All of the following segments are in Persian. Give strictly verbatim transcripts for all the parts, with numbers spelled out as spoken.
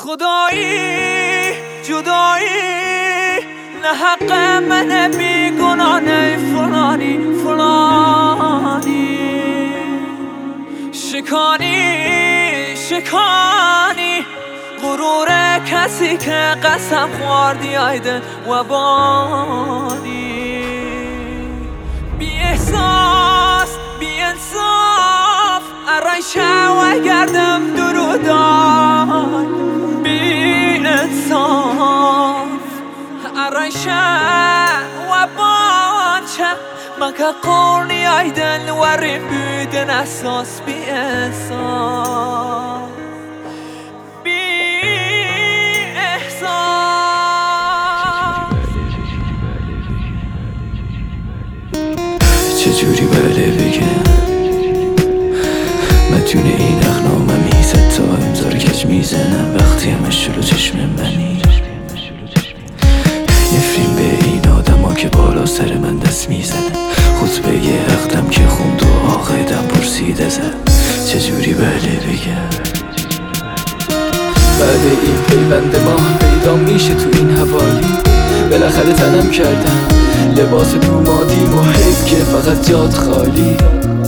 خدایی جدایی نه حق من بیگناه نه فلانی فلانی شکانی شکانی غرور کسی که قسم خوردی آیده و بانی بی احساس بی انصاف ارایشه و گردم درودان بی انصاف ارایشه و بانچه مکه قرنی آیدن وریم بودن اساس بی انصاف چجوری بله بگم مدیون این اخنامه میزد تا امضا رو کج میزنم وقتی همش شلو چشم منی نفرین به این آدم ها که بالا سر من دست میزنن خطبه یه عقدم که خوند و آقایدم پرسید ازم چجوری بله بگم بعد این پیوند ما پیدا میشه تو این حوالی بالاخره تنم کردم لباس دومادیم و حیف که فقط جاد خالی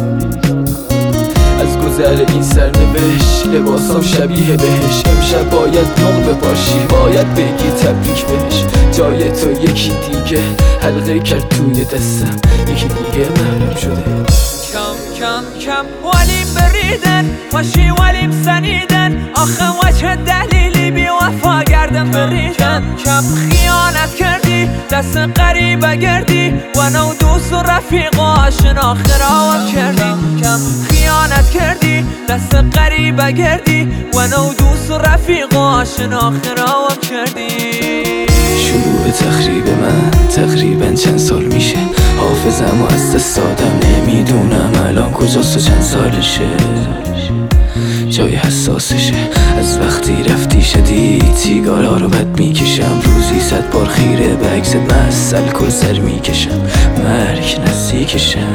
از گذر این سرنوشت لباسام شبیه بهش امشب باید نقل بپاشی باید بگی تبریک بهش جای تو یکی دیگه حلقه کرد توی دستم یکی دیگه معلوم شده کم کم کم ولیم بریدن باشی ولیم سنیدن آخه وچه دلیلی بی وفا گردم بریدن کم خیانت کردی دست قریبه گردی و نو دوست و رفیق و آشنا خراب کردی کم خیانت کردی دست قریبه گردی و نو دوست و رفیق و آشنا خراب کردی شروع تخریب من تقریبا چند سال میشه حافظم و از دست دادم نمیدونم الان کجاست و چند سالشه جای حساسشه از وقتی رفتی شدید سیگارا رو بد میکشم روزی صد بار خیره به عکست مسل کل سر میکشم مرگ نزدیکشم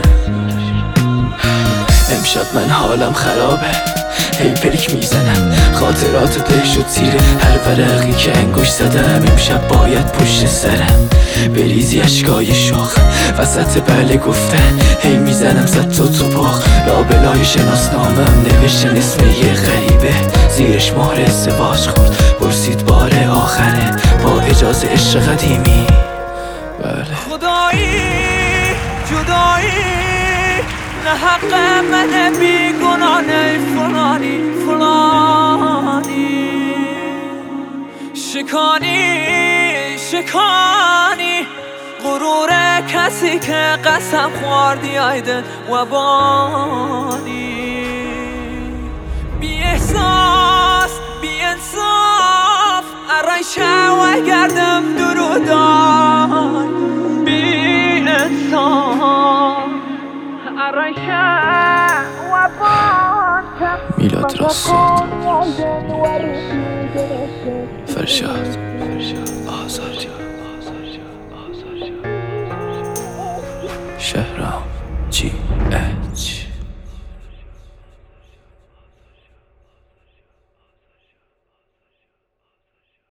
امشب من حالم خرابه هی پلک میزنم خاطرات ته شد زیر هر ورقی که انگوش زدم امشب باید پشت سرم بریزی اشکای شاخ وسط بله گفتن هی میزنم زد تو تو باغ لابلای شناسنامم نوشتن اسم یه غریبه زیرش مهر ازدواج خورد پرسید بار آخره با اجازه عشق قدیمی بله خدایی جدایی نه حق من بیگناه نه فلانی فلانی شکانی شکانی غرور کسی که قسم خوردی آیده و بانی بی احساس بی انصاف ارایشه و گردم درودان بی انصاف میلاد راستاد فرشاد آزار